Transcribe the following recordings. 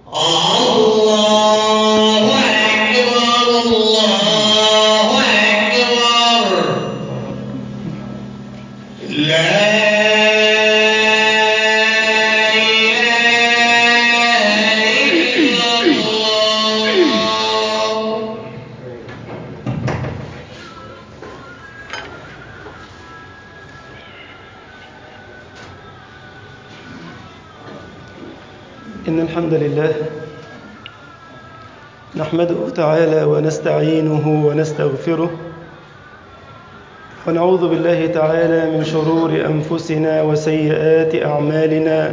الله أكبر الله أكبر لا إله إلا الله. إن الحمد لله نحمده تعالى ونستعينه ونستغفره ونعوذ بالله تعالى من شرور أنفسنا وسيئات أعمالنا.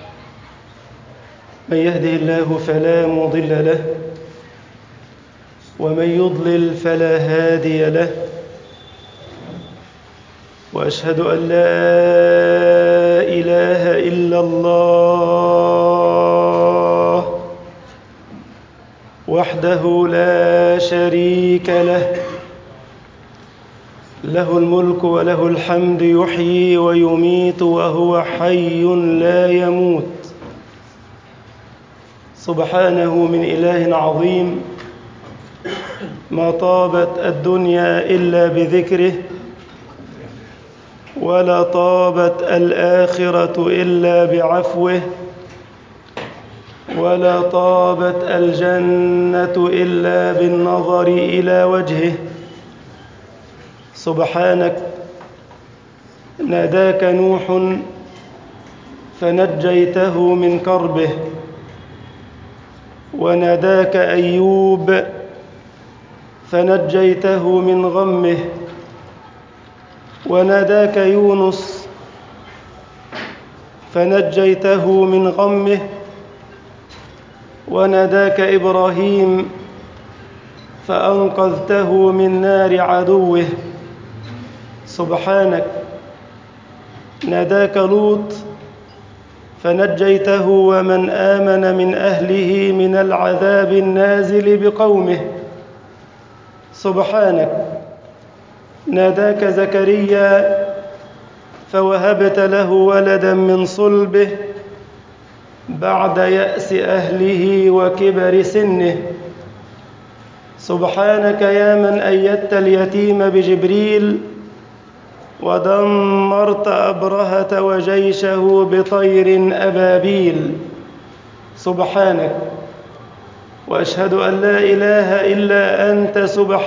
من يهده الله فلا مضل له ومن يضلل فلا هادي له، وأشهد أن لا إله إلا الله وحده لا شريك له، له الملك وله الحمد، يحيي ويميت وهو حي لا يموت. سبحانه من إله عظيم ما طابت الدنيا إلا بذكره، ولا طابت الآخرة إلا بعفوه، ولا طابت الجنة إلا بالنظر إلى وجهه. سبحانك ناداك نوح فنجيته من كربه، وناداك أيوب فنجيته من غمه، وناداك يونس فنجيته من غمه، وناداك إبراهيم فأنقذته من نار عدوه. سبحانك ناداك لوط فنجيته ومن آمن من أهله من العذاب النازل بقومه. سبحانك ناداك زكريا فوهبت له ولدا من صلبه بعد يأس أهله وكبر سنه. سبحانك يا من أيدت اليتيم بجبريل ودمرت أبرهة وجيشه بطير أبابيل. سبحانك وأشهد أن لا إله إلا أنت.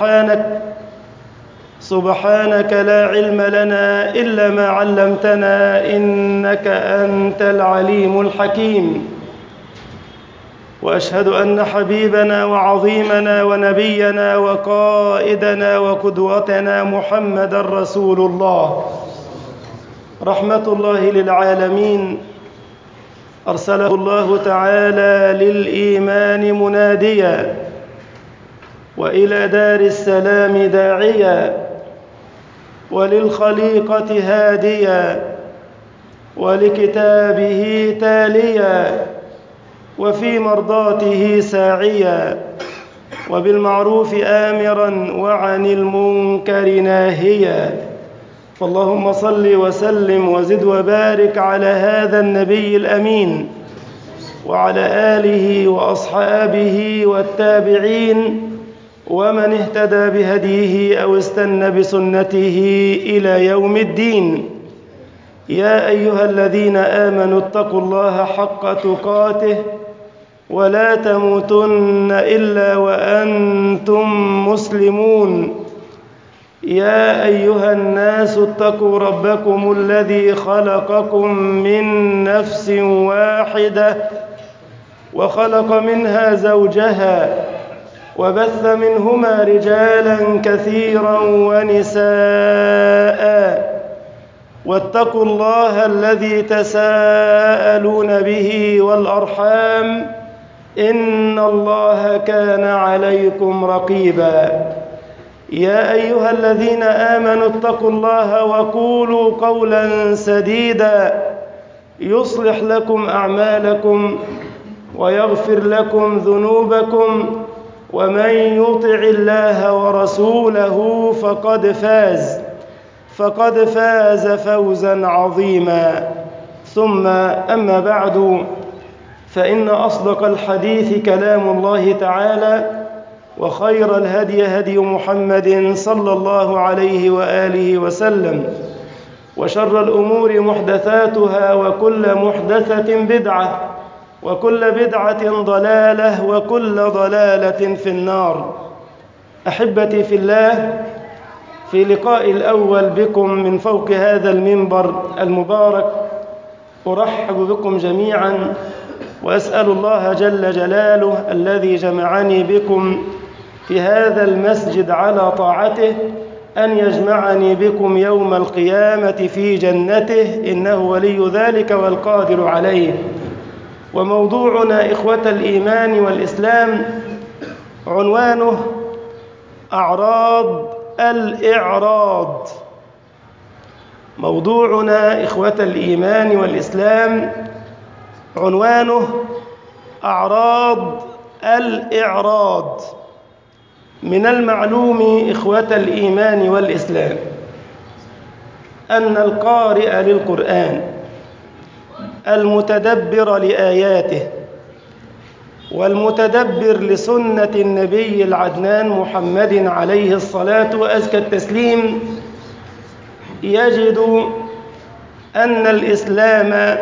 سبحانك لا علم لنا إلا ما علمتنا، إنك أنت العليم الحكيم. وأشهد أن حبيبنا وعظيمنا ونبينا وقائدنا وقدوتنا محمد رسول الله، رحمة الله للعالمين، أرسله الله تعالى للإيمان مناديا وإلى دار السلام داعيا وللخليقة هاديا ولكتابه تاليا وفي مرضاته ساعيا وبالمعروف آمرا وعن المنكر ناهيا. فاللهم صل وسلم وزد وبارك على هذا النبي الأمين وعلى آله وأصحابه والتابعين ومن اهتدى بهديه أو استنى بسنته إلى يوم الدين. يا أيها الذين آمنوا اتقوا الله حق تقاته ولا تموتن إلا وأنتم مسلمون. يا أيها الناس اتقوا ربكم الذي خلقكم من نفس واحدة وخلق منها زوجها وبث منهما رجالا كثيرا ونساء، واتقوا الله الذي تساءلون به والأرحام، إن الله كان عليكم رقيبا. يا أيها الذين آمنوا اتقوا الله وقولوا قولا سديدا يصلح لكم أعمالكم ويغفر لكم ذنوبكم، ومن يطع الله ورسوله فقد فاز فوزا عظيما. ثم أما بعد، فإن أصدق الحديث كلام الله تعالى، وخير الهدي هدي محمد صلى الله عليه وآله وسلم، وشر الأمور محدثاتها، وكل محدثة بدعة، وكل بدعة ضلالة، وكل ضلالة في النار. أحبتي في الله، في لقاء الأول بكم من فوق هذا المنبر المبارك أرحب بكم جميعا، وأسأل الله جل جلاله الذي جمعني بكم في هذا المسجد على طاعته أن يجمعني بكم يوم القيامة في جنته، إنه ولي ذلك والقادر عليه. وموضوعنا إخوة الإيمان والإسلام عنوانه أعراض الإعراض. موضوعنا إخوة الإيمان والإسلام عنوانه أعراض الإعراض. من المعلوم إخوة الإيمان والإسلام أن القارئ للقرآن المتدبر لآياته والمتدبر لسنة النبي العدنان محمد عليه الصلاة وأزكى التسليم يجد أن الإسلام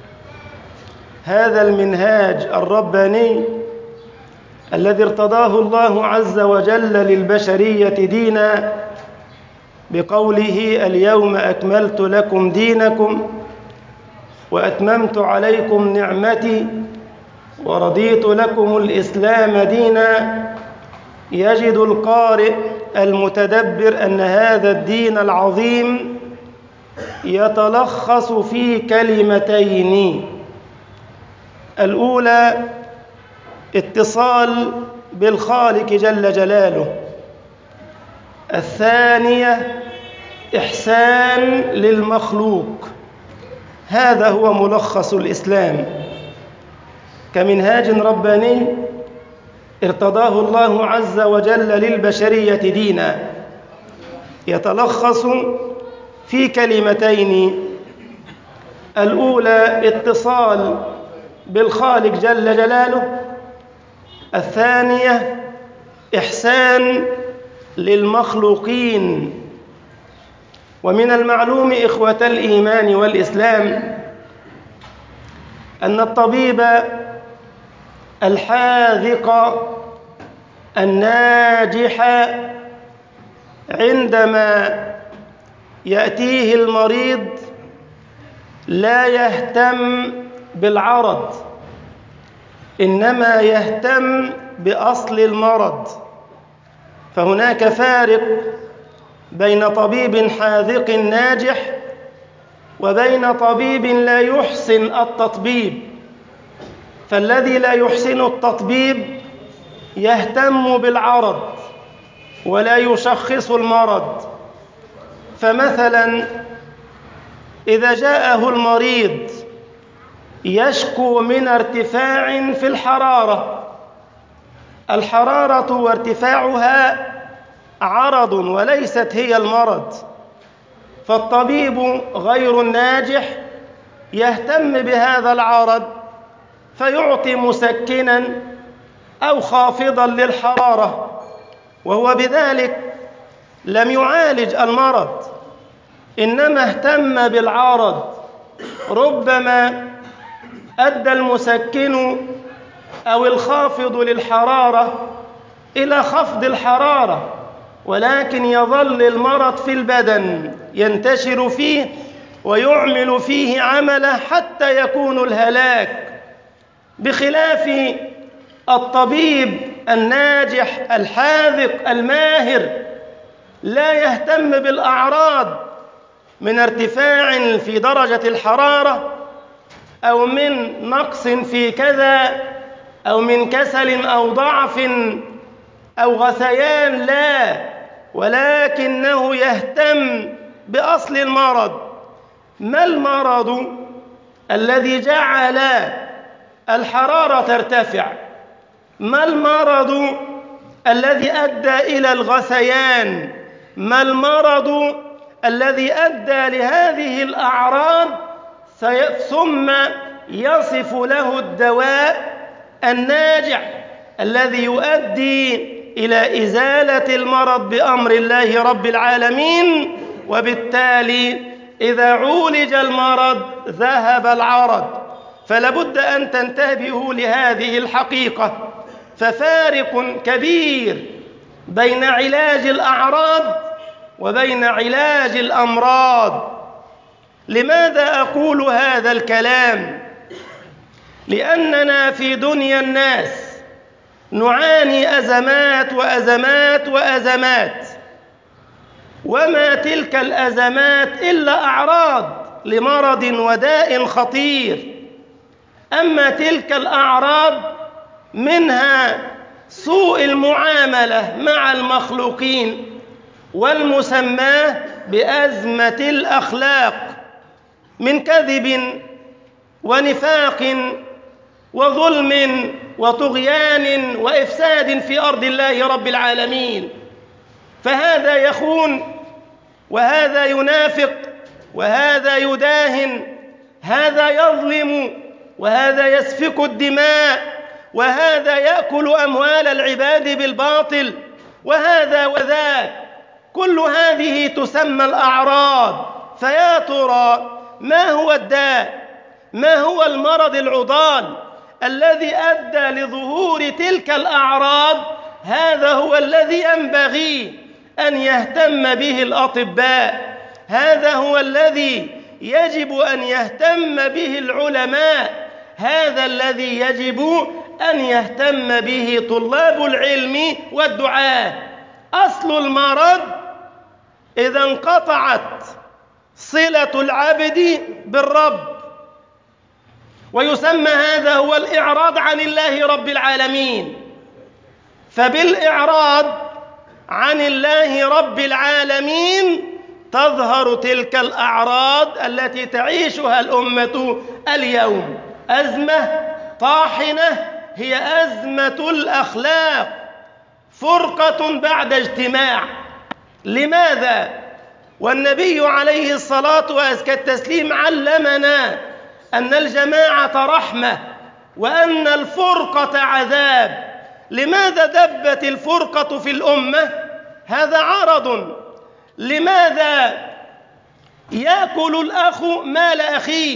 هذا المنهاج الرباني الذي ارتضاه الله عز وجل للبشرية دينا بقوله اليوم أكملت لكم دينكم وأتممت عليكم نعمتي ورضيت لكم الإسلام دينا، يجد القارئ المتدبر أن هذا الدين العظيم يتلخص في كلمتين: الأولى اتصال بالخالق جل جلاله، الثانية إحسان للمخلوق. هذا هو ملخص الإسلام كمنهاج رباني ارتضاه الله عز وجل للبشرية دينا، يتلخص في كلمتين: الأولى اتصال بالخالق جل جلاله، الثانية إحسان للمخلوقين. ومن المعلوم إخوة الإيمان والإسلام أن الطبيب الحاذق الناجح عندما يأتيه المريض لا يهتم بالعرض، إنما يهتم بأصل المرض. فهناك فارق بين طبيب حاذق ناجح وبين طبيب لا يحسن التطبيب. فالذي لا يحسن التطبيب يهتم بالعرض ولا يشخص المرض. فمثلا إذا جاءه المريض يشكو من ارتفاع في الحرارة وارتفاعها عرض وليست هي المرض، فالطبيب غير الناجح يهتم بهذا العرض فيعطي مسكنا أو خافضا للحرارة، وهو بذلك لم يعالج المرض إنما اهتم بالعرض. ربما أدى المسكن أو الخافض للحرارة إلى خفض الحرارة، ولكن يظل المرض في البدن ينتشر فيه ويعمل فيه عمله حتى يكون الهلاك، بخلاف الطبيب الناجح الحاذق الماهر لا يهتم بالأعراض من ارتفاع في درجة الحرارة أو من نقص في كذا أو من كسل أو ضعف أو غثيان، لا، ولكنه يهتم بأصل المرض. ما المرض الذي جعل الحرارة ترتفع؟ ما المرض الذي أدى إلى الغثيان؟ ما الذي أدى لهذه الأعراض ثم يصف له الدواء الناجع الذي يؤدي إلى إزالة المرض بأمر الله رب العالمين. وبالتالي إذا عولج المرض ذهب العرض. فلابد أن تنتبهوا لهذه الحقيقة، ففارق كبير بين علاج الأعراض وبين علاج الأمراض. لماذا أقول هذا الكلام؟ لأننا في دنيا الناس نعاني أزمات وأزمات وأزمات، وما تلك الأزمات إلا أعراض لمرض وداء خطير. أما تلك الأعراض منها سوء المعاملة مع المخلوقين والمسماه بأزمة الأخلاق من كذب ونفاق وظلم وطغيان وإفساد في أرض الله رب العالمين. فهذا يخون، وهذا ينافق، وهذا يداهن، هذا يظلم، وهذا يسفك الدماء، وهذا يأكل أموال العباد بالباطل، وهذا وذاك. كل هذه تسمى الأعراض. فيا ترى ما هو الداء؟ ما هو المرض العضال الذي أدى لظهور تلك الأعراض؟ هذا هو الذي ينبغي أن يهتم به الأطباء، هذا هو الذي يجب أن يهتم به العلماء، هذا الذي يجب أن يهتم به طلاب العلم والدعاة. أصل المرض إذا انقطعت صلة العبد بالرب، ويسمى هذا هو الإعراض عن الله رب العالمين. فبالإعراض عن الله رب العالمين تظهر تلك الأعراض التي تعيشها الأمة اليوم. أزمة طاحنة هي أزمة الأخلاق، فرقة بعد اجتماع. لماذا؟ والنبي عليه الصلاة وأزكى التسليم علمنا أن الجماعة رحمة وأن الفرقة عذاب. لماذا دبت الفرقة في الأمة؟ هذا عرض. لماذا يأكل الأخ مال أخيه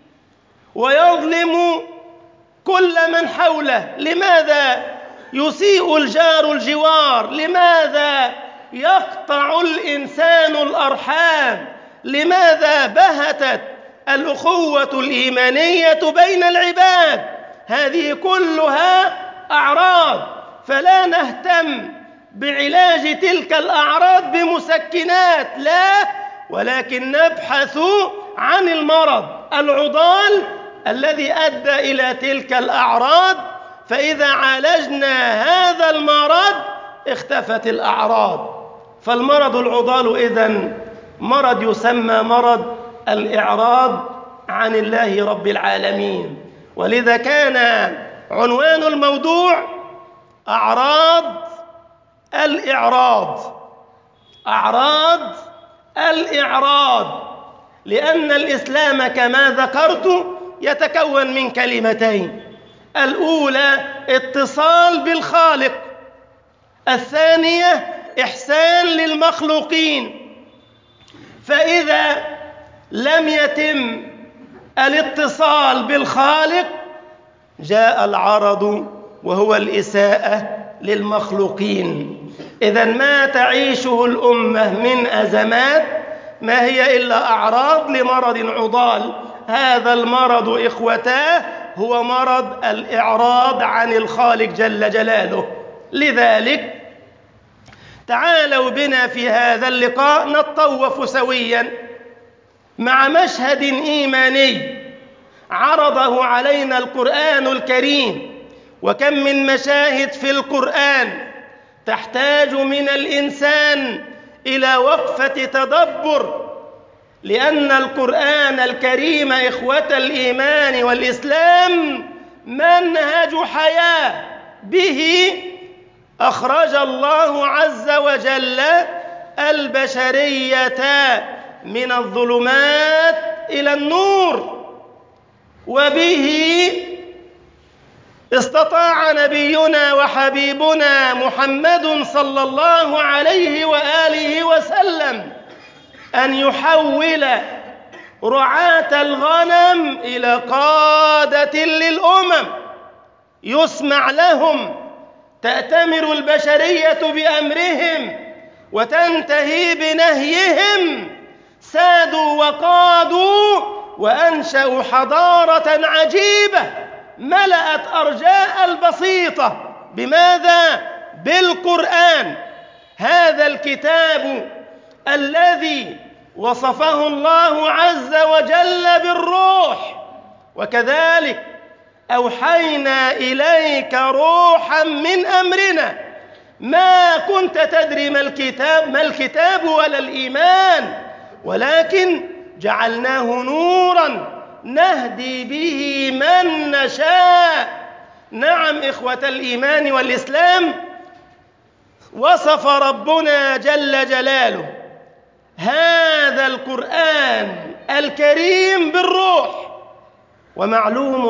ويظلم كل من حوله؟ لماذا يسيء الجار الجوار؟ لماذا يقطع الإنسان الأرحام؟ لماذا بهتت الأخوة الإيمانية بين العباد؟ هذه كلها أعراض. فلا نهتم بعلاج تلك الأعراض بمسكنات، لا، ولكن نبحث عن المرض العضال الذي أدى إلى تلك الأعراض. فإذا عالجنا هذا المرض اختفت الأعراض. فالمرض العضال إذن مرض يسمى مرض الإعراض عن الله رب العالمين. ولذا كان عنوان الموضوع أعراض الإعراض. أعراض الإعراض، لأن الإسلام كما ذكرت يتكون من كلمتين: الأولى اتصال بالخالق، الثانية إحسان للمخلوقين. فإذا لم يتم الاتصال بالخالق جاء العرض وهو الإساءة للمخلوقين. إذن ما تعيشه الأمة من أزمات ما هي إلا أعراض لمرض عضال. هذا المرض إخوتاه هو مرض الإعراض عن الخالق جل جلاله. لذلك تعالوا بنا في هذا اللقاء نتطوف سويا مع مشهد إيماني عرضه علينا القرآن الكريم. وكم من مشاهد في القرآن تحتاج من الإنسان إلى وقفة تدبر، لأن القرآن الكريم إخوة الإيمان والإسلام منهج حياة، به أخرج الله عز وجل البشرية من الظلمات إلى النور. وبه استطاع نبينا وحبيبنا محمد صلى الله عليه وآله وسلم أن يحول رعاة الغنم إلى قادة للأمم يسمع لهم، تأتمر البشرية بأمرهم وتنتهي بنهيهم، سادوا وقادوا وأنشأوا حضارة عجيبة ملأت أرجاء البسيطة. بماذا؟ بالقرآن، هذا الكتاب الذي وصفه الله عز وجل بالروح. وكذلك أوحينا إليك روحا من أمرنا ما كنت تدري ما الكتاب ولا الإيمان، ولكن جعلناه نورا نهدي به من نشاء. نعم إخوة الإيمان والإسلام، وصف ربنا جل جلاله هذا القرآن الكريم بالروح. ومعلوم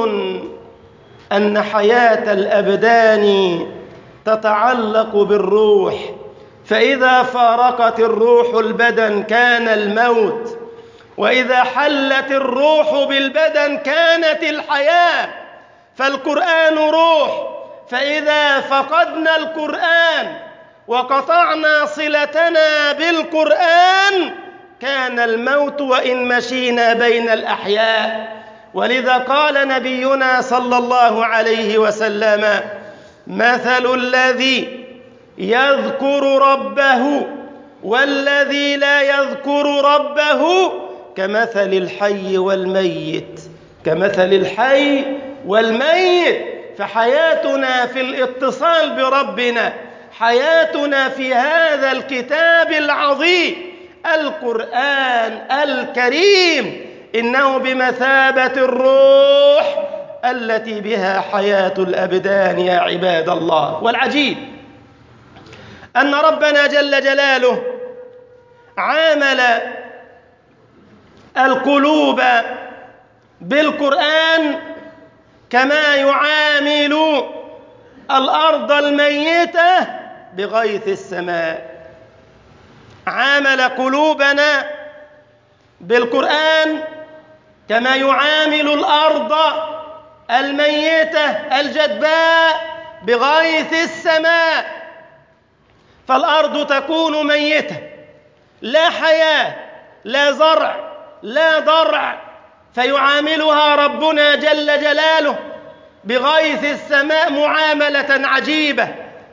أن حياة الأبدان تتعلق بالروح، فإذا فارقت الروح البدن كان الموت، وإذا حلت الروح بالبدن كانت الحياة. فالقرآن روح، فإذا فقدنا القرآن وقطعنا صلتنا بالقرآن كان الموت وإن مشينا بين الأحياء. ولذا قال نبينا صلى الله عليه وسلم: مثل الذي يذكر ربه والذي لا يذكر ربه كمثل الحي والميت، كمثل الحي والميت. فحياتنا في الاتصال بربنا، حياتنا في هذا الكتاب العظيم القرآن الكريم، إنه بمثابة الروح التي بها حياة الأبدان يا عباد الله. والعجيب أن ربنا جل جلاله عامل القلوب بالقرآن كما يعامل الأرض الميتة بغيث السماء. عامل قلوبنا بالقرآن كما يعامل الأرض الميتة الجدباء بغيث السماء. فالأرض تكون ميتة، لا حياة، لا زرع، لا ضرع، فيعاملها ربنا جل جلاله بغيث السماء معاملة عجيبة.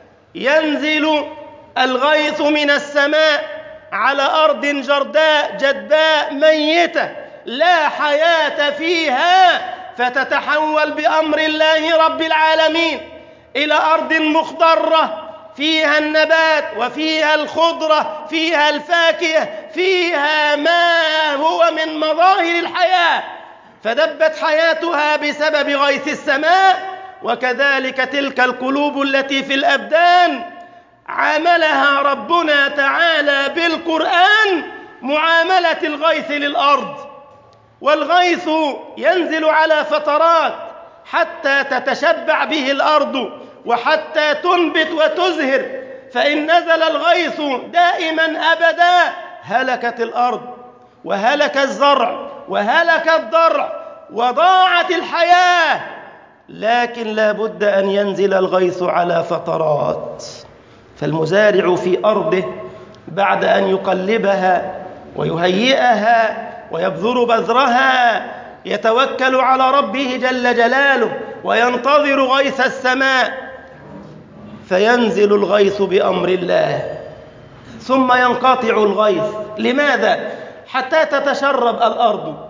ينزل الغيث من السماء على أرض جرداء جدباء ميتة لا حياة فيها، فتتحول بأمر الله رب العالمين إلى أرض مخضرة فيها النبات وفيها الخضرة، فيها الفاكهة، فيها ما هو من مظاهر الحياة، فدبت حياتها بسبب غيث السماء. وكذلك تلك القلوب التي في الأبدان عاملها ربنا تعالى بالقرآن معاملة الغيث للأرض. والغيث ينزل على فترات حتى تتشبع به الأرض وحتى تنبت وتزهر، فإن نزل الغيث دائما أبدا هلكت الأرض وهلك الزرع وهلك الضرع وضاعت الحياة. لكن لا بد أن ينزل الغيث على فترات. فالمزارع في أرضه بعد أن يقلبها ويهيئها ويبذر بذرها يتوكل على ربه جل جلاله وينتظر غيث السماء، فينزل الغيث بأمر الله ثم ينقطع الغيث. لماذا؟ حتى تتشرب الأرض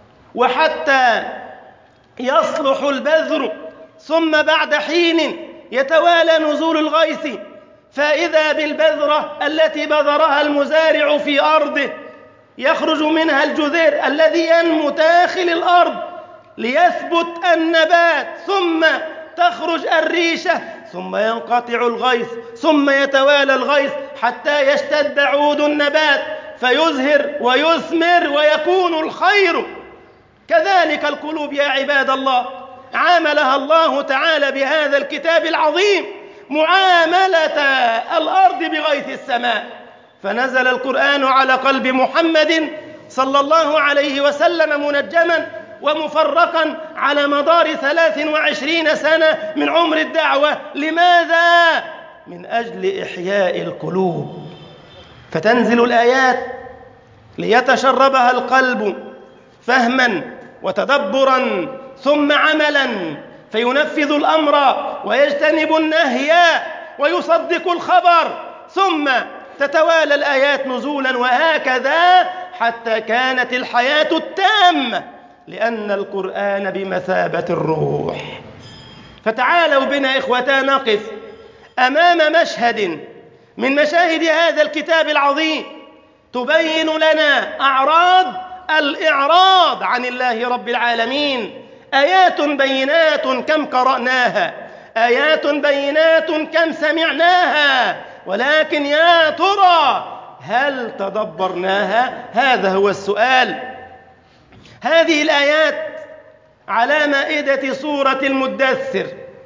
وحتى يصلح البذر، ثم بعد حين يتوالى نزول الغيث، فإذا بالبذرة التي بذرها المزارع في أرضه يخرج منها الجذر الذي ينمو داخل الأرض ليثبت النبات، ثم تخرج الريشة، ثم ينقطع الغيث، ثم يتوالى الغيث حتى يشتد عود النبات فيزهر ويثمر ويكون الخير. كذلك القلوب يا عباد الله عاملها الله تعالى بهذا الكتاب العظيم معاملة الأرض بغيث السماء، فنزل القرآن على قلب محمد صلى الله عليه وسلم منجما ومفرقا على مدار 23 سنة من عمر الدعوة. لماذا؟ من أجل إحياء القلوب. فتنزل الآيات ليتشربها القلب فهما وتدبرا ثم عملا، فينفذ الأمر ويجتنب النهي ويصدق الخبر، ثم تتوالى الآيات نزولا، وهكذا حتى كانت الحياة التامة، لأن القرآن بمثابة الروح. فتعالوا بنا إخوتا نقف أمام مشهد من مشاهد هذا الكتاب العظيم تبين لنا أعراض الإعراض عن الله رب العالمين. آيات بينات كم قرأناها، آيات بينات كم سمعناها، ولكن يا ترى هل تدبرناها؟ هذا هو السؤال. هذه الآيات على مائدة سورة المدثر،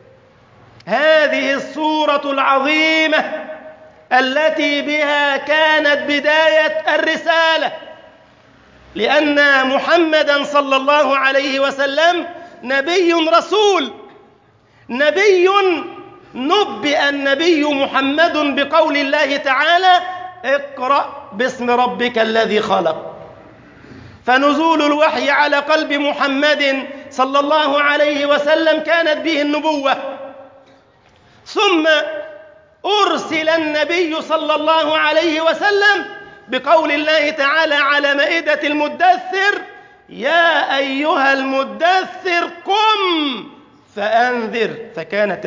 هذه السورة العظيمة التي بها كانت بداية الرسالة، لأن محمدًا صلى الله عليه وسلم نبي رسول، نبي نبئ النبي محمد بقول الله تعالى: اقرأ باسم ربك الذي خلق. فنزول الوحي على قلب محمد صلى الله عليه وسلم كانت به النبوة، ثم أرسل النبي صلى الله عليه وسلم بقول الله تعالى على مائدة المدثر: يا أيها المدثر قم فأنذر. فكانت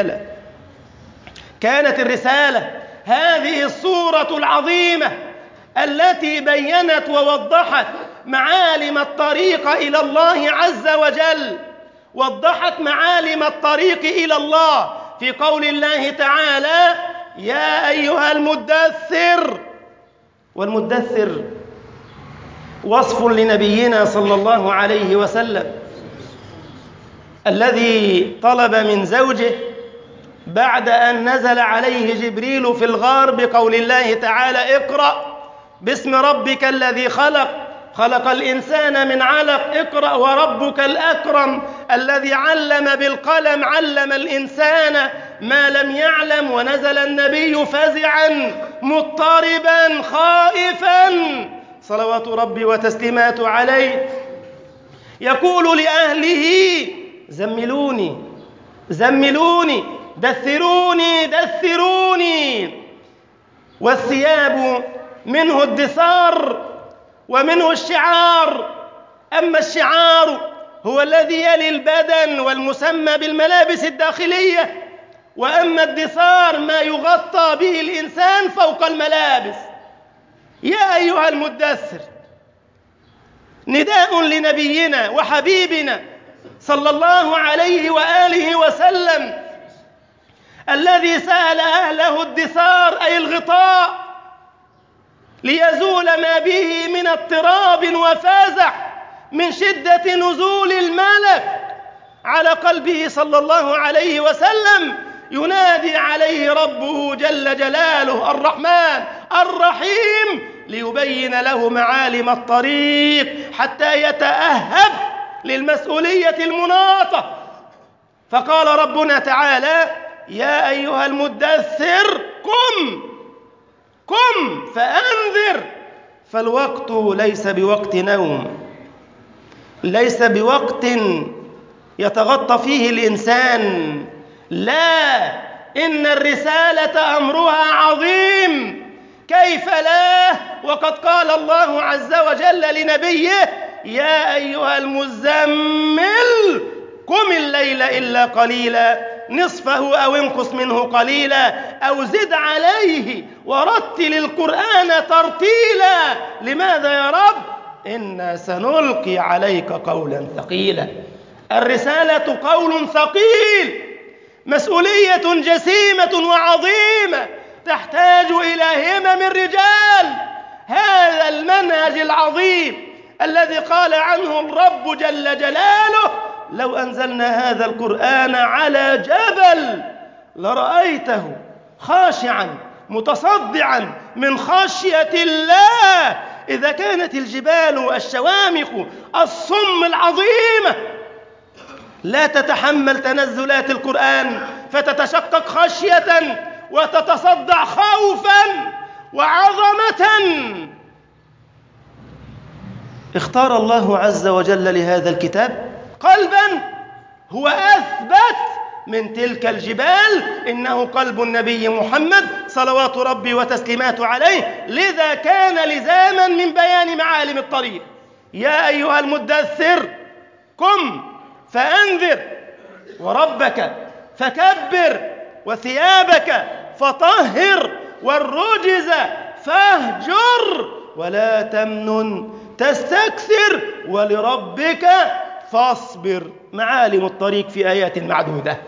الرسالة هذه الصورة العظيمة التي بيّنت ووضحت معالم الطريق إلى الله عز وجل، وضحت معالم الطريق إلى الله في قول الله تعالى: يا أيها المدثر. والمدثر وصف لنبينا صلى الله عليه وسلم الذي طلب من زوجه بعد أن نزل عليه جبريل في الغار بقول الله تعالى: اقرأ باسم ربك الذي خلق، خلق الإنسان من علق، اقرأ وربك الأكرم الذي علم بالقلم، علم الإنسان ما لم يعلم. ونزل النبي فزعا مضطربا خائفا صلوات ربي وتسليماته عليه، يقول لأهله: زملوني زملوني، دثروني دثروني. والثياب منه الدثار ومنه الشعار، أما الشعار هو الذي يلي البدن والمسمى بالملابس الداخلية، وأما الدثار ما يغطى به الإنسان فوق الملابس. يا أيها المدثر نداء لنبينا وحبيبنا صلى الله عليه وآله وسلم الذي سأل أهله الدثار أي الغطاء ليزول ما به من اضطراب وفزع من شدة نزول الملك على قلبه صلى الله عليه وسلم. ينادي عليه ربه جل جلاله الرحمن الرحيم ليبين له معالم الطريق حتى يتأهب للمسؤولية المناطة. فقال ربنا تعالى: يا أيها المدثر قم فأنذر. فالوقت ليس بوقت نوم، ليس بوقت يتغطى فيه الإنسان، لا، إن الرسالة أمرها عظيم. كيف لا وقد قال الله عز وجل لنبيه: يا أيها المزمل قم الليل إلا قليلا نصفه أو انقص منه قليلا أو زد عليه ورتل القرآن ترتيلا. لماذا يا رب؟ إنا سنلقي عليك قولا ثقيلا. الرسالة قول ثقيل، مسؤولية جسيمة وعظيمة تحتاج إلى همم الرجال. هذا المنهج العظيم الذي قال عنه الرب جل جلاله: لو أنزلنا هذا القرآن على جبل لرأيته خاشعا متصدعا من خشية الله. إذا كانت الجبال الشوامخ الصم العظيمة لا تتحمل تنزلات القرآن فتتشقق خشية وتتصدع خوفا وعظمة، اختار الله عز وجل لهذا الكتاب قلبا هو أثبت من تلك الجبال، إنه قلب النبي محمد صلوات ربي وتسليماته عليه. لذا كان لزاما من بيان معالم الطريق. يا أيها المدثر قم فأنذر وربك فكبر وثيابك فطهر والرجز فاهجر ولا تمنن تستكثر ولربك فاصبر. معالم الطريق في آيات معدودة.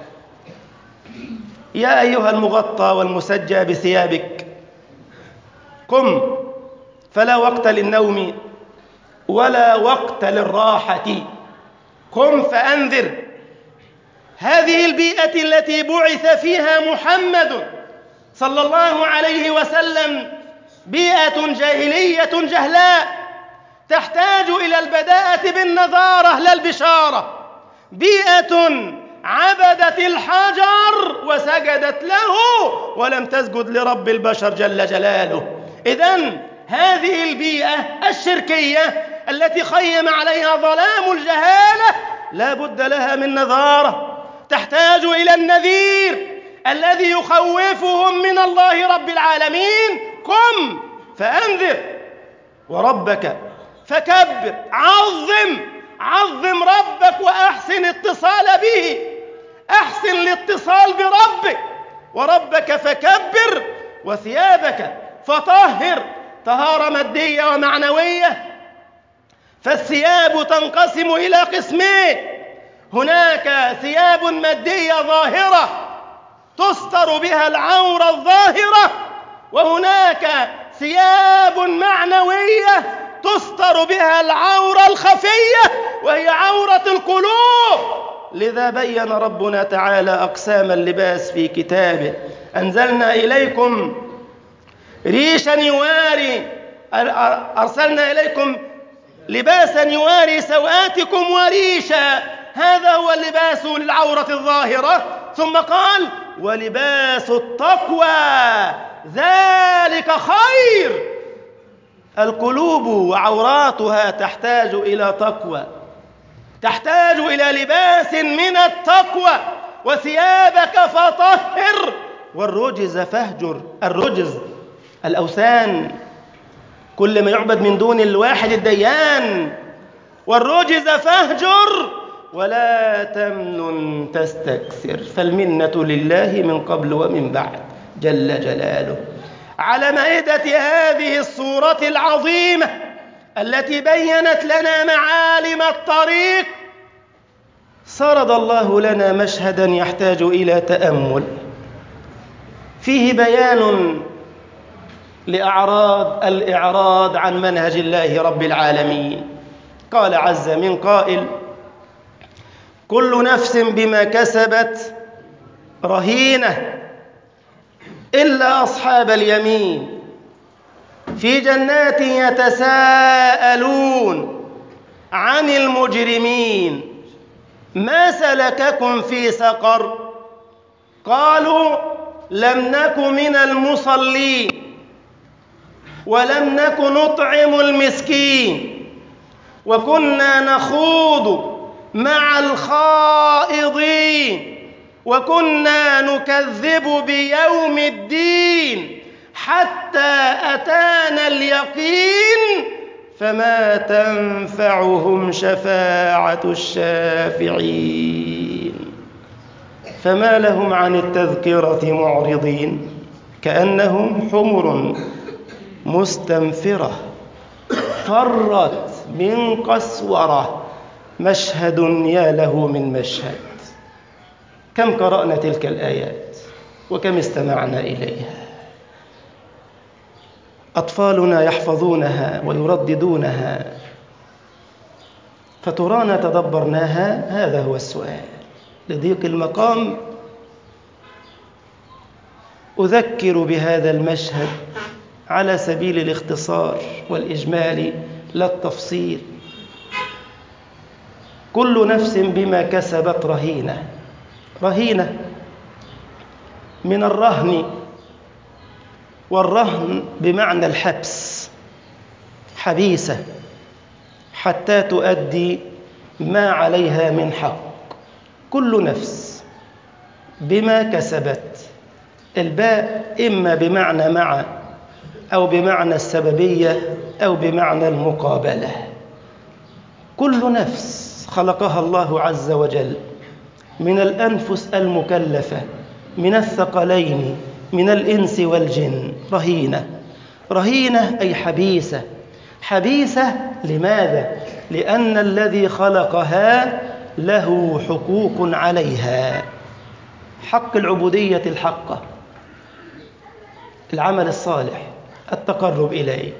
يا أيها المغطى والمسجى بثيابك قم فلا وقت للنوم ولا وقت للراحة. قم فأنذر. هذه البيئة التي بعث فيها محمد صلى الله عليه وسلم بيئة جاهلية جهلاء تحتاج إلى البداءة بالنظارة لا البشارة، بيئة عبدت الحجر وسجدت له ولم تسجد لرب البشر جل جلاله. إذن هذه البيئة الشركية التي خيم عليها ظلام الجهالة لا بد لها من نظارة، تحتاج إلى النذير الذي يخوفهم من الله رب العالمين. قم فأنذر وربك فكبر. عظم ربك وأحسن اتصال به، أحسن الاتصال بربك. وربك فكبر وثيابك فطهر. طهارة مادية ومعنوية. فالثياب تنقسم إلى قسمين: هناك ثياب مادية ظاهرة تستر بها العورة الظاهرة، وهناك ثياب معنوية تستر بها العورة الخفية وهي عورة القلوب. لذا بين ربنا تعالى أقسام اللباس في كتابه: أنزلنا إليكم ريشا يواري، أرسلنا إليكم لباسا يواري سوآتكم وريشا. هذا هو اللباس للعورة الظاهرة. ثم قال: ولباس التقوى ذلك خير. القلوب وعوراتها تحتاج إلى تقوى، تحتاج إلى لباس من التقوى. وثيابك فطهر والرجز فاهجر. الرجز الأوثان، كل ما يعبد من دون الواحد الديان. والرجز فاهجر ولا تمنن تستكثر. فالمنة لله من قبل ومن بعد جل جلاله. على مائدة هذه الصورة العظيمة التي بينت لنا معالم الطريق، سرد الله لنا مشهدا يحتاج إلى تأمل. فيه بيان الإعراض عن منهج الله رب العالمين. قال عز من قائل: كل نفس بما كسبت رهينة إلا أصحاب اليمين في جنات يتساءلون عن المجرمين ما سلككم في سقر؟ قالوا لم نك من المصلين ولم نك نطعم المسكين وكنا نخوض مع الخائضين وكنا نكذب بيوم الدين حتى أتانا اليقين فما تنفعهم شفاعة الشافعين. فما لهم عن التذكرة معرضين كأنهم حمر مستنفرة فرت من قسورة. مشهد يا له من مشهد. كم قرأنا تلك الآيات وكم استمعنا إليها. أطفالنا يحفظونها ويرددونها فترانا تدبرناها؟ هذا هو السؤال. لضيق المقام أذكر بهذا المشهد على سبيل الاختصار والإجمال لا التفصيل. كل نفس بما كسبت رهينة. رهينة من الرهن، والرهن بمعنى الحبس، حبيسة حتى تؤدي ما عليها من حق. كل نفس بما كسبت، الباء إما بمعنى مع أو بمعنى السببية أو بمعنى المقابلة. كل نفس خلقها الله عز وجل من الأنفس المكلفة من الثقلين من الإنس والجن رهينة. رهينة أي حبيسة. حبيسة لماذا؟ لأن الذي خلقها له حقوق عليها. حق العبودية الحقة، العمل الصالح، التقرب إليه.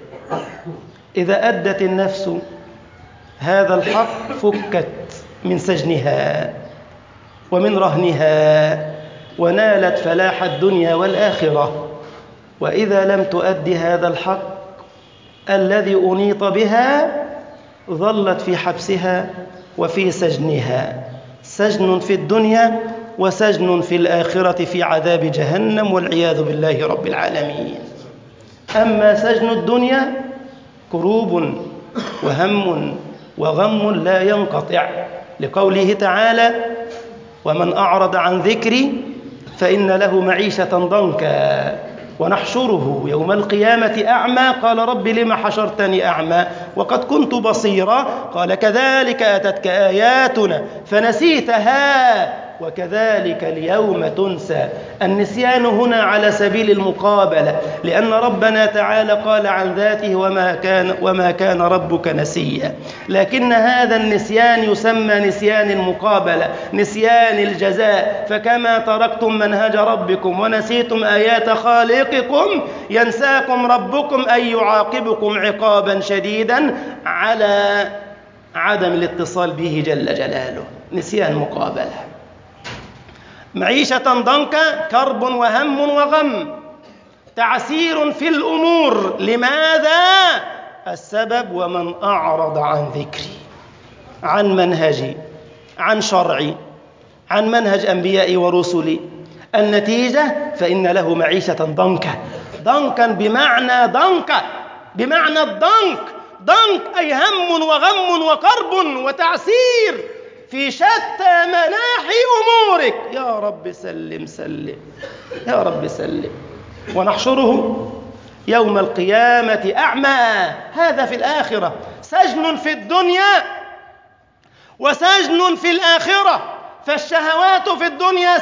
إذا أدت النفس هذا الحق فكت من سجنها ومن رهنها ونالت فلاح الدنيا والآخرة. وإذا لم تؤد هذا الحق الذي أنيط بها ظلت في حبسها وفي سجنها، سجن في الدنيا وسجن في الآخرة في عذاب جهنم والعياذ بالله رب العالمين. أما سجن الدنيا كروب وهم وغم لا ينقطع، لقوله تعالى: ومن أعرض عن ذكري فإن له معيشة ضنكا ونحشره يوم القيامة أعمى قال رب لم حشرتني أعمى وقد كنت بصيرا قال كذلك أتتك آياتنا فنسيتها وكذلك اليوم تنسى. النسيان هنا على سبيل المقابلة، لأن ربنا تعالى قال عن ذاته وما كان ربك نسيا. لكن هذا النسيان يسمى نسيان المقابلة، نسيان الجزاء. فكما تركتم منهج ربكم ونسيتم آيات خالقكم ينساكم ربكم أي يعاقبكم عقابا شديدا على عدم الاتصال به جل جلاله. نسيان مقابلة. معيشة ضنكا، كرب وهم وغم، تعسير في الأمور. لماذا؟ السبب: ومن أعرض عن ذكري، عن منهجي، عن شرعي، عن منهج أنبيائي ورسلي. النتيجة: فإن له معيشة ضنكا. ضنكا بمعنى ضنكا، بمعنى الضنك. ضنك أي هم وغم وكرب وتعسير في شتى مناحي أمورك. يا رب سلم سلم، يا رب سلم. ونحشره يوم القيامة أعمى. هذا في الآخرة. سجن في الدنيا وسجن في الآخرة. فالشهوات في الدنيا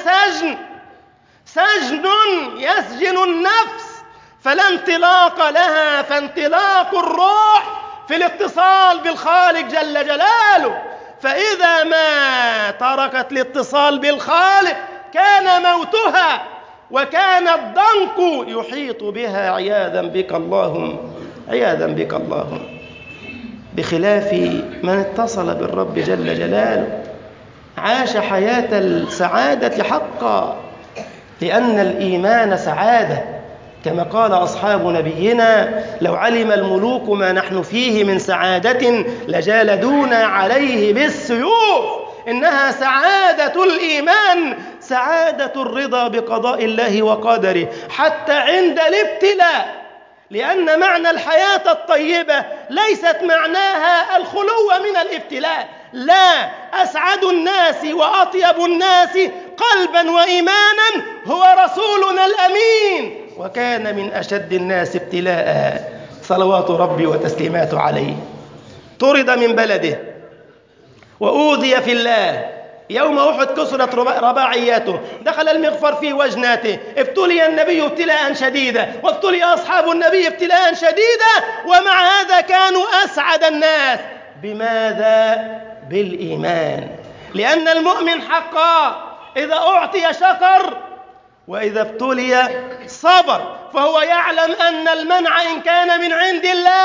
سجن يسجن النفس فلا انطلاق لها، فانطلاق الروح في الاتصال بالخالق جل جلاله. فإذا ما تركت الاتصال بالخالق كان موتها وكان الضنك يحيط بها عياذا بك اللهم، عياذا بك اللهم. بخلاف من اتصل بالرب جل جلاله عاش حياة السعادة حقا، لأن الإيمان سعادة. كما قال أصحاب نبينا: لو علم الملوك ما نحن فيه من سعادة لجالدونا عليه بالسيوف. إنها سعادة الإيمان، سعادة الرضا بقضاء الله وقدره حتى عند الابتلاء. لأن معنى الحياة الطيبة ليست معناها الخلو من الابتلاء، لا. أسعد الناس وأطيب الناس قلبا وإيمانا هو رسولنا الأمين، وكان من أشد الناس ابتلاء صلوات ربي وتسليماته عليه. طرد من بلده وأوذي في الله. يوم أحد كسرت رباعياته، دخل المغفر في وجناته. ابتلي النبي ابتلاء شديدا وابتلي أصحاب النبي ابتلاء شديدا، ومع هذا كانوا أسعد الناس. بماذا؟ بالإيمان. لأن المؤمن حقا إذا أعطي شكر وإذا ابتلي صبر، فهو يعلم أن المنع إن كان من عند الله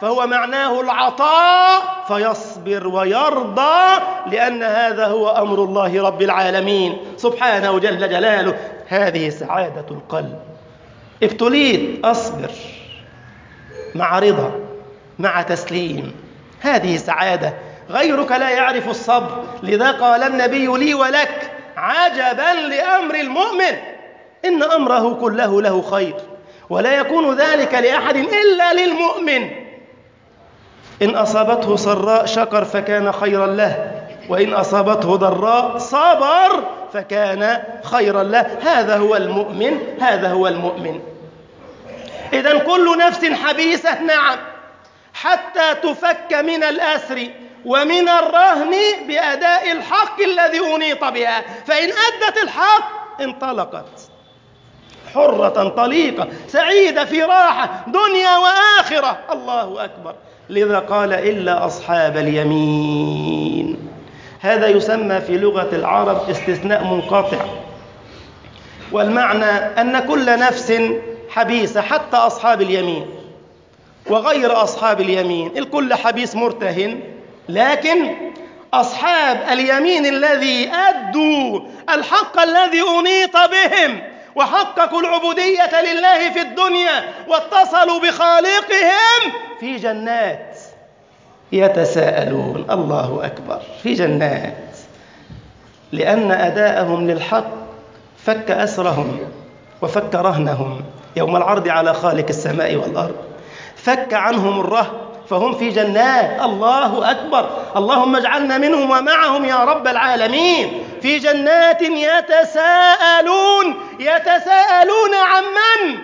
فهو معناه العطاء فيصبر ويرضى، لأن هذا هو أمر الله رب العالمين سبحانه جل جلاله. هذه سعادة القلب. ابتليت، أصبر مع رضا مع تسليم، هذه سعادة. غيرك لا يعرف الصبر، لذا قال النبي لي ولك: عجبا لأمر المؤمن، إن أمره كله له خير، ولا يكون ذلك لأحد إلا للمؤمن. إن أصابته سراء شكر فكان خيرا له، وإن أصابته ضراء صبر فكان خيرا له. هذا هو المؤمن، هذا هو المؤمن. إذن كل نفس حبيسة، نعم، حتى تفك من الأسر ومن الرهن بأداء الحق الذي أنيط بها، فإن أدت الحق انطلقت حرة طليقة سعيدة في راحة دنيا وآخرة. الله أكبر. لذا قال: إلا أصحاب اليمين. هذا يسمى في لغة العرب استثناء منقطع، والمعنى أن كل نفس حبيسة، حتى أصحاب اليمين وغير أصحاب اليمين، الكل حبيس مرتهن، لكن أصحاب اليمين الذي أدوا الحق الذي أنيط بهم وحققوا العبودية لله في الدنيا واتصلوا بخالقهم في جنات يتساءلون. الله أكبر. في جنات، لأن أداءهم للحق فك أسرهم وفك رهنهم يوم العرض على خالق السماء والأرض، فك عنهم الرهن فهم في جنات. الله أكبر. اللهم اجعلنا منهم ومعهم يا رب العالمين. في جنات يتساءلون. يتساءلون عن من؟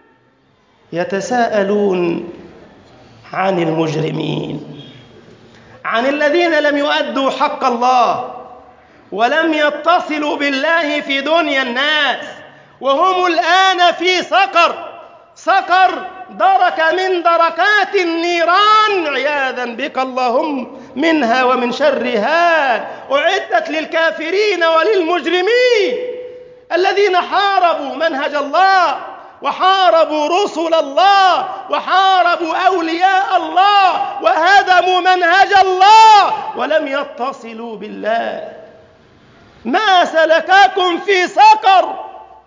يتساءلون عن المجرمين، عن الذين لم يؤدوا حق الله ولم يتصلوا بالله في دنيا الناس، وهم الآن في سقر. سقر درك من دركات النيران، عياذا بك اللهم منها ومن شرها، أعدت للكافرين وللمجرمين الذين حاربوا منهج الله وحاربوا رسل الله وحاربوا أولياء الله وهدموا منهج الله ولم يتصلوا بالله. ما سلككم في سقر؟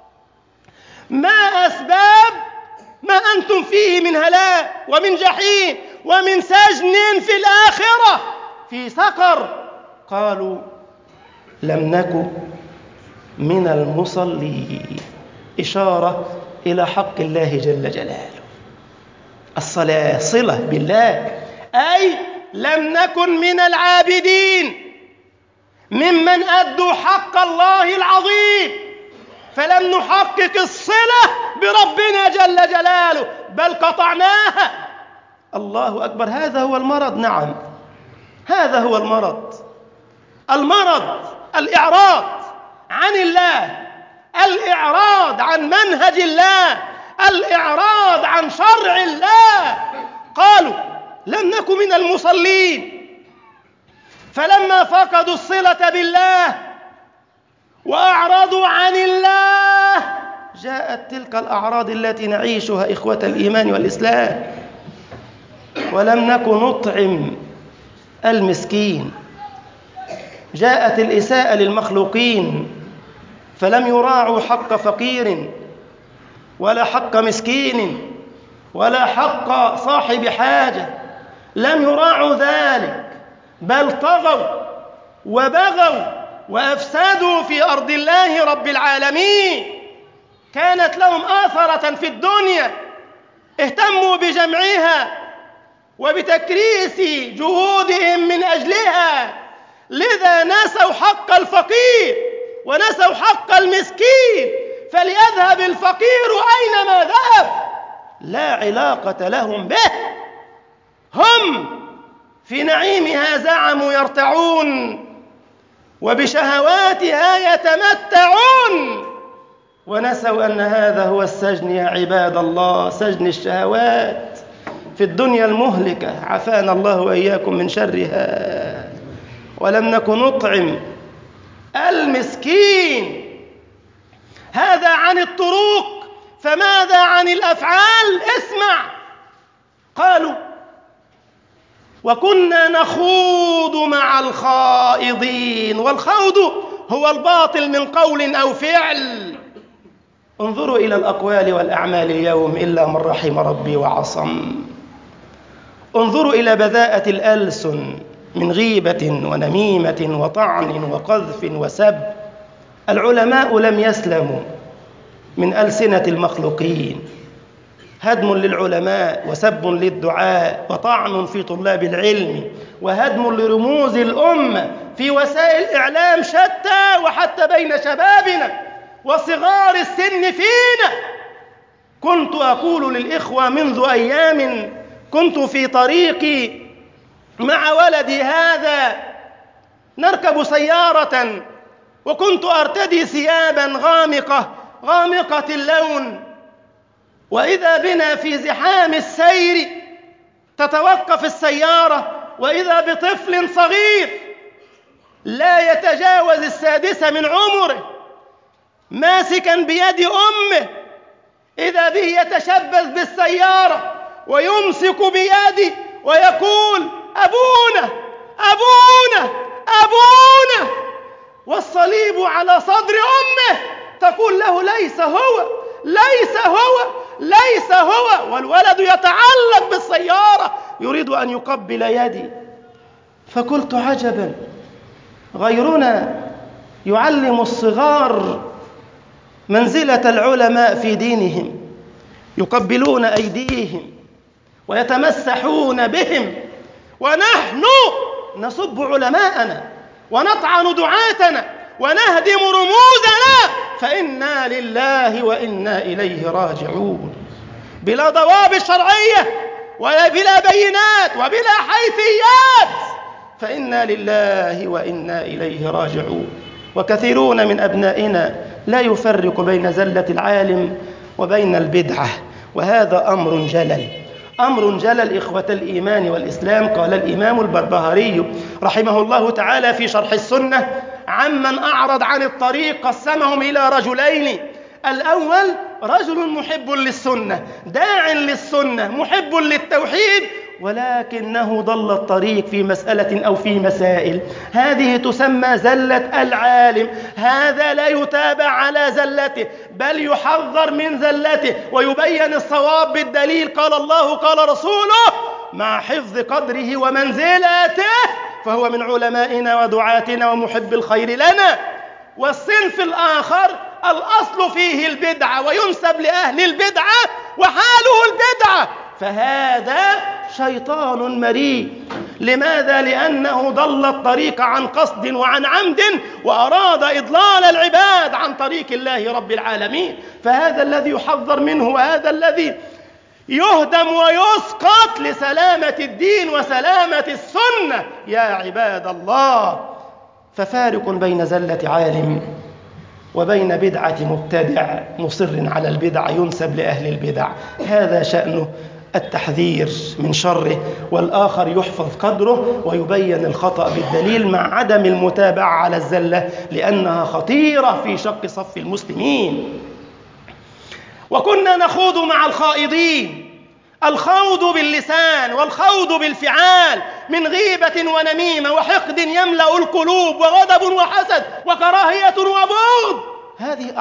ما أسباب ما أنتم فيه من هلاك ومن جحيم ومن سجن في الآخرة؟ في سقر. قالوا: لم نكن من المصلين، إشارة إلى حق الله جل جلاله. الصلاة صلة بالله، أي لم نكن من العابدين ممن أدوا حق الله العظيم، فلم نحقق الصلة بربنا جل جلاله، بل قطعناها. الله أكبر. هذا هو المرض. نعم، هذا هو المرض. المرض الإعراض عن الله، الإعراض عن منهج الله، الإعراض عن شرع الله. قالوا: لم نكن من المصلين، فلما فقدوا الصلة بالله وأعرضوا عن الله جاءت تلك الأعراض التي نعيشها إخوة الإيمان والإسلام. ولم نكن نطعم المسكين، جاءت الإساءة للمخلوقين، فلم يراعوا حق فقير ولا حق مسكين ولا حق صاحب حاجة، لم يراعوا ذلك، بل طغوا وبغوا وأفسدوا في أرض الله رب العالمين. كانت لهم آثرة في الدنيا، اهتموا بجمعها وبتكريس جهودهم من أجلها، لذا نسوا حق الفقير ونسوا حق المسكين. فليذهب الفقير أينما ذهب، لا علاقة لهم به. هم في نعيمها زعموا يرتعون وبشهواتها يتمتعون، ونسوا أن هذا هو السجن يا عباد الله، سجن الشهوات في الدنيا المهلكة، عافانا الله وإياكم من شرها. ولم نكن نطعم المسكين. هذا عن الطرق، فماذا عن الأفعال؟ اسمع. قالوا: وكنا نخوض مع الخائضين، والخوض هو الباطل من قول أو فعل. انظروا إلى الأقوال والأعمال اليوم إلا من رحم ربي وعصم. انظروا إلى بذاءة الألسن من غيبة ونميمة وطعن وقذف وسب. العلماء لم يسلموا من ألسنة المخلوقين. هدم للعلماء وسب للدعاء وطعن في طلاب العلم وهدم لرموز الأمة في وسائل إعلام شتى، وحتى بين شبابنا وصغار السن فينا. كنت أقول للإخوة منذ أيام، كنت في طريقي مع ولدي هذا نركب سيارة، وكنت أرتدي ثيابا غامقة اللون، وإذا بنا في زحام السير تتوقف السيارة، وإذا بطفل صغير لا يتجاوز 6 من عمره ماسكا بيد أمه، إذا به يتشبث بالسيارة ويمسك بيدي ويقول: أبونا أبونا أبونا، والصليب على صدر أمه تقول له: ليس هو ليس هو ليس هو، والولد يتعلق بالسيارة يريد أن يقبل يدي. فقلت: عجبا، غيرنا يعلم الصغار منزلة العلماء في دينهم، يقبلون أيديهم ويتمسحون بهم، ونحن نسب علماءنا ونطعن دعاتنا ونهدم رموزنا، فإنا لله وإنا إليه راجعون، بلا ضوابط شرعية وبلا بينات وبلا حيثيات، فإنا لله وإنا إليه راجعون. وكثيرون من أبنائنا لا يفرق بين زلة العالم وبين البدعة، وهذا أمر جلل إخوة الإيمان والإسلام. قال الإمام البربهاري رحمه الله تعالى في شرح السنة عمن أعرض عن الطريق قسمهم إلى رجلين: الأول رجل محب للسنة داع للسنة محب للتوحيد، ولكنه ضل الطريق في مسألة أو في مسائل، هذه تسمى زلة العالم. هذا لا يتابع على زلته، بل يحذر من زلته ويبين الصواب بالدليل، قال الله قال رسوله، مع حفظ قدره ومنزلته، فهو من علمائنا ودعاتنا ومحب الخير لنا. والصنف الآخر الأصل فيه البدعة وينسب لأهل البدعة وحاله البدعة، فهذا شيطان مريء. لماذا؟ لأنه ضل الطريق عن قصد وعن عمد، وأراد إضلال العباد عن طريق الله رب العالمين. فهذا الذي يحذر منه، وهذا الذي يهدم ويسقط لسلامة الدين وسلامة السنة يا عباد الله. ففارق بين زلة عالم وبين بدعة مبتدع مصر على البدع ينسب لأهل البدع، هذا شأنه التحذير من شره، والآخر يحفظ قدره ويبين الخطأ بالدليل مع عدم المتابعة على الزلة، لأنها خطيرة في شق صف المسلمين. وكنا نخوض مع الخائضين، الخوض باللسان والخوض بالفعال من غيبة ونميمة وحقد يملأ القلوب وغضب وحسد وكراهية وبغض. هذه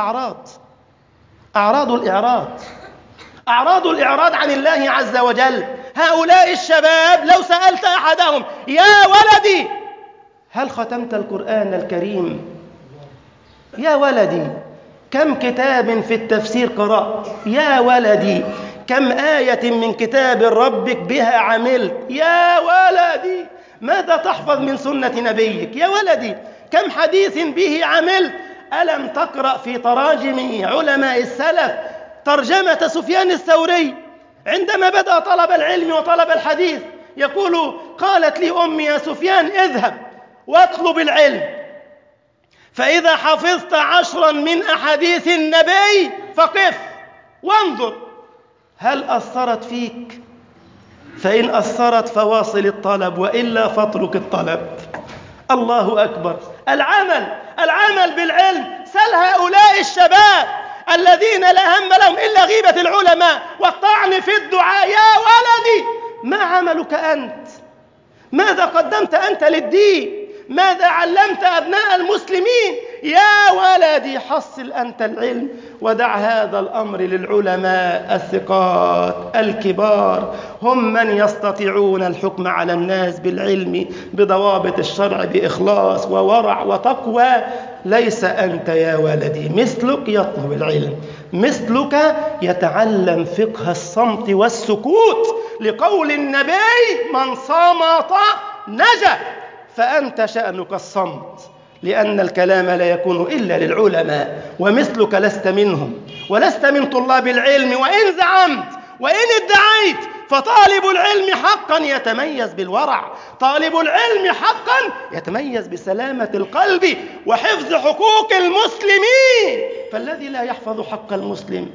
أعراض الإعراض عن الله عز وجل. هؤلاء الشباب لو سألت أحدهم: يا ولدي هل ختمت القرآن الكريم؟ يا ولدي كم كتاب في التفسير قرأت؟ يا ولدي كم آية من كتاب ربك بها عملت؟ يا ولدي ماذا تحفظ من سنة نبيك؟ يا ولدي كم حديث به عملت؟ ألم تقرأ في تراجم علماء السلف ترجمة سفيان الثوري عندما بدأ طلب العلم وطلب الحديث؟ يقول: قالت لي أمي: يا سفيان اذهب واطلب العلم، فإذا حفظت 10 من أحاديث النبي فقف وانظر هل أثرت فيك، فإن أثرت فواصل الطلب، وإلا فاترك الطلب. الله أكبر. العمل بالعلم. سل هؤلاء الشباب الذين لا هم لهم إلا غيبة العلماء والطعن في الدعاء: يا ولدي ما عملك أنت؟ ماذا قدمت أنت للدين؟ ماذا علمت أبناء المسلمين؟ يا ولدي حصل أنت العلم ودع هذا الأمر للعلماء الثقات الكبار، هم من يستطيعون الحكم على الناس بالعلم بضوابط الشرع بإخلاص وورع وتقوى. ليس أنت يا ولدي، مثلك يطلب العلم، مثلك يتعلم فقه الصمت والسكوت، لقول النبي من صمت نجا. فأنت شأنك الصمت، لأن الكلام لا يكون إلا للعلماء، ومثلك لست منهم ولست من طلاب العلم، وإن زعمت وإن ادعيت. فطالب العلم حقا يتميز بالورع، طالب العلم حقا يتميز بسلامة القلب وحفظ حقوق المسلمين. فالذي لا يحفظ حق المسلم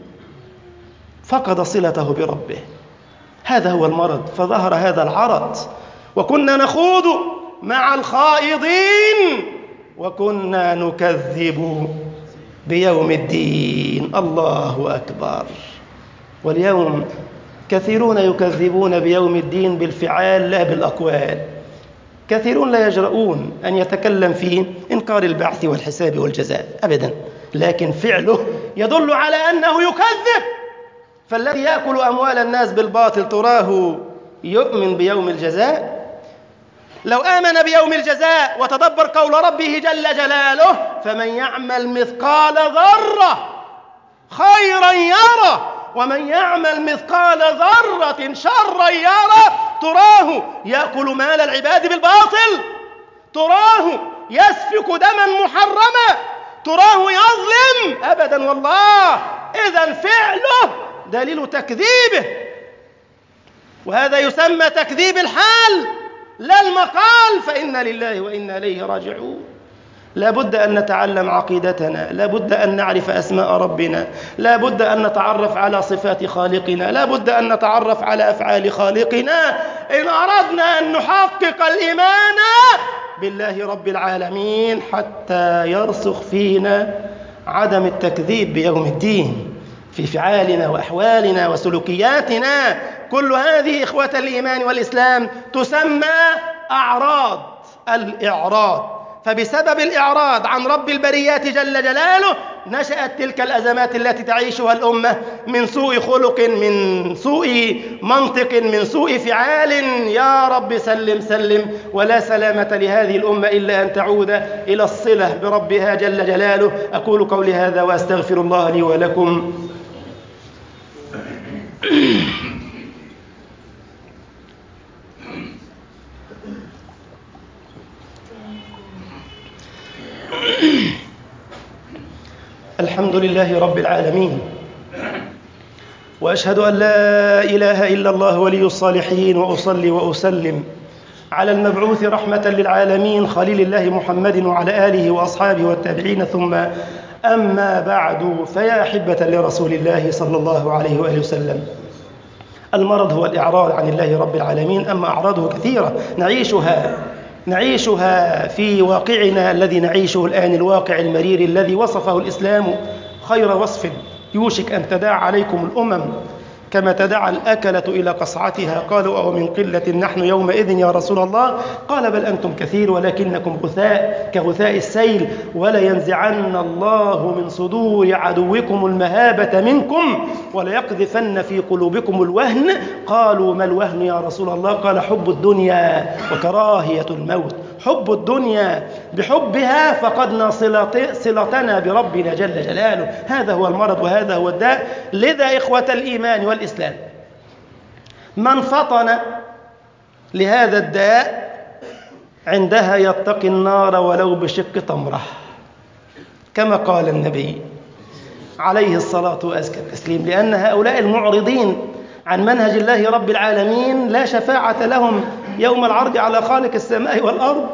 فقد صلته بربه. هذا هو المرض، فظهر هذا العرض. وكنا نخوض مع الخائضين وكنا نكذب بيوم الدين. الله أكبر. واليوم كثيرون يكذبون بيوم الدين بالفعال لا بالأقوال. كثيرون لا يجرؤون أن يتكلم في إنكار البعث والحساب والجزاء أبدا، لكن فعله يدل على أنه يكذب. فالذي يأكل أموال الناس بالباطل تراه يؤمن بيوم الجزاء؟ لو آمن بيوم الجزاء وتدبر قول ربه جل جلاله فمن يعمل مثقال ذرة خيرا يره ومن يعمل مثقال ذرة شرا يره، تراه يأكل مال العباد بالباطل، تراه يسفك دما محرما، تراه يظلم أبدا والله. إذن فعله دليل تكذيبه، وهذا يسمى تكذيب الحال لا المقال. فإنا لله وإنا إليه راجعون. لا بد أن نتعلم عقيدتنا، لا بد أن نعرف أسماء ربنا، لا بد أن نتعرف على صفات خالقنا، لا بد أن نتعرف على أفعال خالقنا إن أردنا أن نحقق الإيمان بالله رب العالمين، حتى يرسخ فينا عدم التكذيب بيوم الدين في فعالنا وأحوالنا وسلوكياتنا. كل هذه إخوة الإيمان والإسلام تسمى أعراض الإعراض. فبسبب الإعراض عن رب البريات جل جلاله نشأت تلك الأزمات التي تعيشها الأمة من سوء خلق، من سوء منطق، من سوء فعال. يا رب سلم سلم. ولا سلامة لهذه الأمة إلا أن تعود إلى الصلة بربها جل جلاله. أقول قولي هذا وأستغفر الله لي ولكم. الحمد لله رب العالمين، وأشهد أن لا إله إلا الله ولي الصالحين، وأصلي وأسلم على المبعوث رحمة للعالمين خليل الله محمد وعلى آله وأصحابه والتابعين، ثم أما بعد. فيا أحبة لرسول الله صلى الله عليه وآله وسلم، المرض هو الإعراض عن الله رب العالمين. أما أعراضه كثيرة نعيشها في واقعنا الذي نعيشه الآن، الواقع المرير الذي وصفه الإسلام خير وصف. يوشك أن تداعى عليكم الأمم كما تدعى الأكلة إلى قصعتها. قالوا أو من قلة نحن يومئذ يا رسول الله؟ قال بل أنتم كثير ولكنكم غثاء كغثاء السيل، ولينزعن الله من صدور عدوكم المهابة منكم وليقذفن في قلوبكم الوهن. قالوا ما الوهن يا رسول الله؟ قال حب الدنيا وكراهية الموت. حب الدنيا، بحبها فقدنا صلتنا بربنا جل جلاله. هذا هو المرض وهذا هو الداء. لذا إخوة الإيمان والإسلام، من فطن لهذا الداء عندها يتقي النار ولو بشق تمرة، كما قال النبي عليه الصلاة وأزكى التسليم. لأن هؤلاء المعرضين عن منهج الله رب العالمين لا شفاعة لهم يوم العرض على خالق السماء والأرض.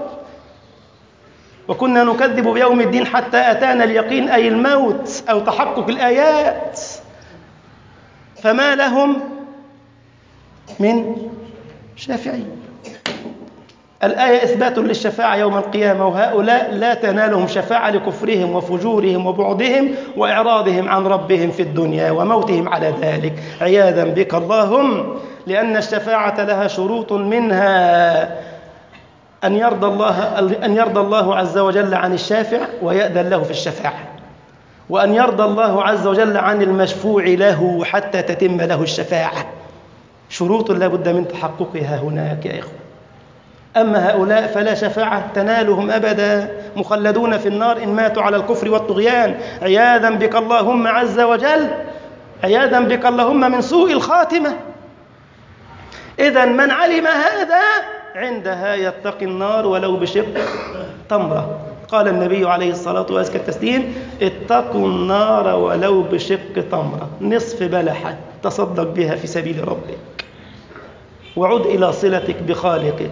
وكنا نكذب بيوم الدين حتى أتانا اليقين، أي الموت أو تحقق الآيات. فما لهم من شافعين. الآية إثبات للشفاعة يوم القيامة، وهؤلاء لا تنالهم شفاعة لكفرهم وفجورهم وبعدهم وإعراضهم عن ربهم في الدنيا وموتهم على ذلك عياذا بك اللهم. لأن الشفاعة لها شروط، منها أن يرضى الله عز وجل عن الشافع ويأذن له في الشفاعة، وأن يرضى الله عز وجل عن المشفوع له حتى تتم له الشفاعة. شروط لا بد من تحققها هناك يا إخوة. أما هؤلاء فلا شفاعة تنالهم أبدا، مخلدون في النار إن ماتوا على الكفر والطغيان، عياذا بك اللهم عز وجل، عياذا بك اللهم من سوء الخاتمة. إذن من علم هذا عندها يتقي النار ولو بشق تمرة. قال النبي عليه الصلاة وأزكى التسليم: اتقوا النار ولو بشق تمرة، نصف بلحة تصدق بها في سبيل ربك، وعد إلى صلتك بخالقك.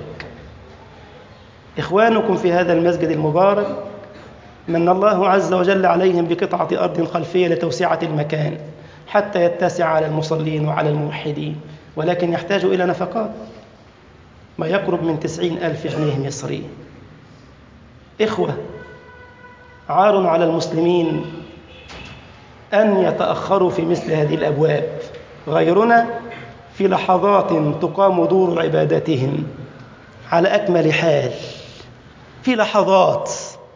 إخوانكم في هذا المسجد المبارك من الله عز وجل عليهم بقطعة أرض خلفية لتوسعة المكان حتى يتسع على المصلين وعلى الموحدين، ولكن يحتاج إلى نفقات ما يقرب من 90,000 جنيه مصري. إخوة، عار على المسلمين أن يتأخروا في مثل هذه الأبواب. غيرنا في لحظات تقام دور عبادتهم على أكمل حال، في لحظات،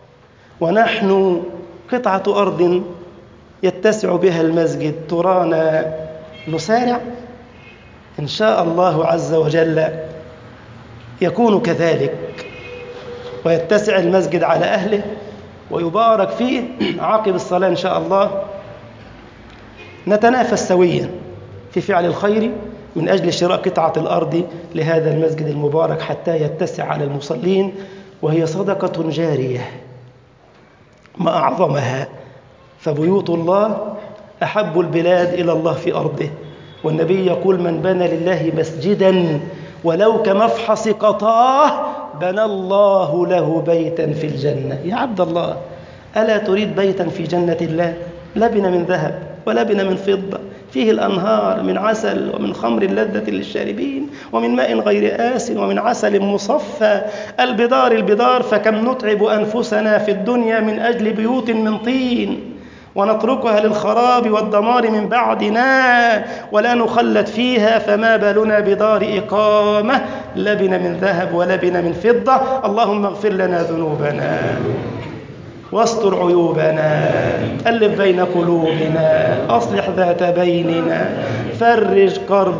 ونحن قطعة أرض يتسع بها المسجد ترانا نسارع. إن شاء الله عز وجل يكون كذلك، ويتسع المسجد على أهله ويبارك فيه. عقب الصلاة إن شاء الله نتنافس سويا في فعل الخير من أجل شراء قطعة الأرض لهذا المسجد المبارك حتى يتسع على المصلين، وهي صدقة جارية ما أعظمها. فبيوت الله أحب البلاد إلى الله في أرضه، والنبي يقول: من بنى لله مسجدا ولو كمفحص قطاه بنى الله له بيتا في الجنة. يا عبد الله، ألا تريد بيتا في جنة الله؟ لبن من ذهب ولبن من فضة، فيه الأنهار من عسل ومن خمر لذة للشاربين ومن ماء غير آسن ومن عسل مصفى. البدار فكم نتعب أنفسنا في الدنيا من أجل بيوت من طين ونتركها للخراب والدمار من بعدنا ولا نخلد فيها، فما بالنا بدار إقامة لبن من ذهب ولبن من فضة. اللهم اغفر لنا ذنوبنا واستر عيوبنا، ألف بين قلوبنا، أصلح ذات بيننا، فرج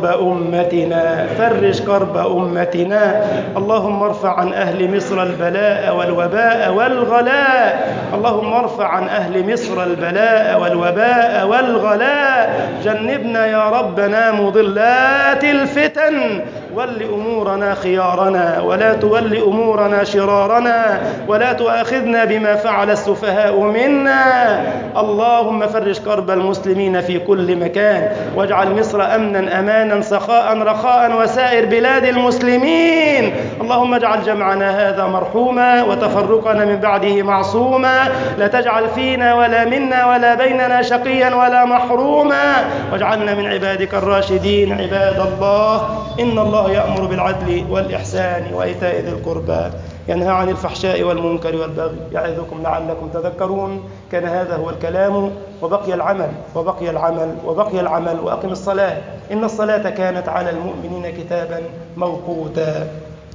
كرب أمتنا. اللهم ارفع عن أهل مصر البلاء والوباء والغلاء، اللهم ارفع عن أهل مصر البلاء والوباء والغلاء. جنبنا يا ربنا مضلات الفتن، ول أمورنا خيارنا ولا تول أمورنا شرارنا، ولا تؤاخذنا بما فعل السفهاء منا. اللهم فرج كرب المسلمين في كل مكان، واجعل مصر أمنا أمانا سخاء رخاء وسائر بلاد المسلمين. اللهم اجعل جمعنا هذا مرحوما وتفرقنا من بعده معصوما، لا تجعل فينا ولا منا ولا بيننا شقيا ولا محروما، واجعلنا من عبادك الراشدين. عباد الله، إن الله يأمر بالعدل والإحسان وإيتاء ذي القربى، ينهى عن الفحشاء والمنكر والبغي، يعظكم لعلكم تذكرون. كان هذا هو الكلام، وبقي العمل. وأقم الصلاة، إن الصلاة كانت على المؤمنين كتابا موقوتا.